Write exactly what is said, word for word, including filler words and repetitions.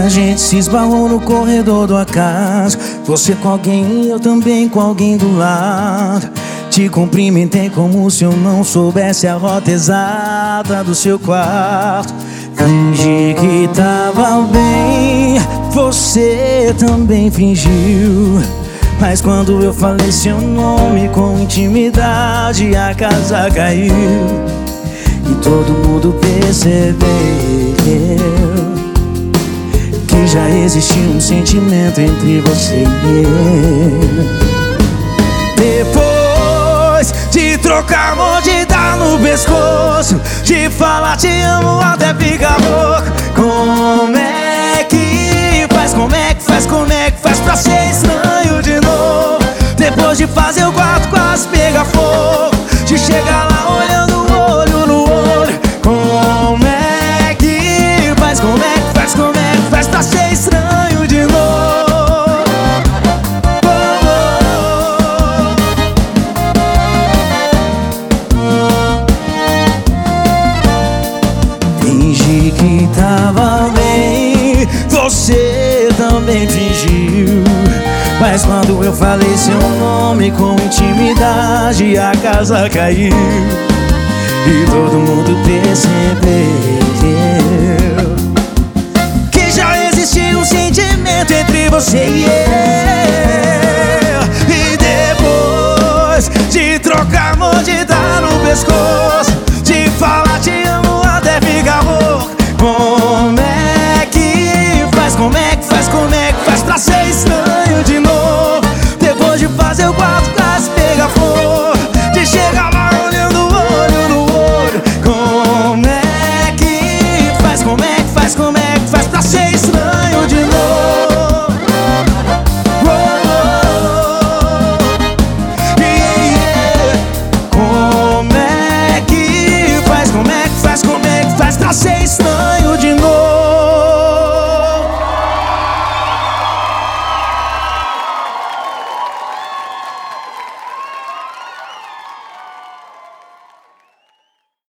A gente se esbarrou no corredor do acaso, você com alguém e eu também com alguém do lado. Te cumprimentei como se eu não soubesse a rota exata do seu quarto. Fingi que tava bem, você também fingiu. Mas quando eu falei seu nome com intimidade, a casa caiu e todo mundo percebeu que já existia um sentimento entre você e eu. Depois de trocar amor, de dar no pescoço, de falar te amo até ficar louco, como é que faz, como é que faz, como é que faz pra ser estranho de novo? Depois de fazer o quarto quase pegar fogo, de chegar lá olhando o olho no olho, como é que faz, como é que faz, como é que faz pra ser estranho de novo? Fingi que tava bem, você também fingiu. Mas quando eu falei seu nome com intimidade, a casa caiu e todo mundo percebeu que já existia um sentimento entre você e eu. E depois de trocar amor, de dar no pescoço, de falar te amo até ficar louco, como é que faz, como é que faz, como é que faz pra ser estranho de novo? Depois de fazer o quarto quase pegar fogo, de chegar lá olhando o olho no olho, como é que faz, como é que faz, como é que faz pra ser estranho de novo? Oh, oh, oh. Yeah. Como é que faz, como é que faz, como é que faz pra ser estranho?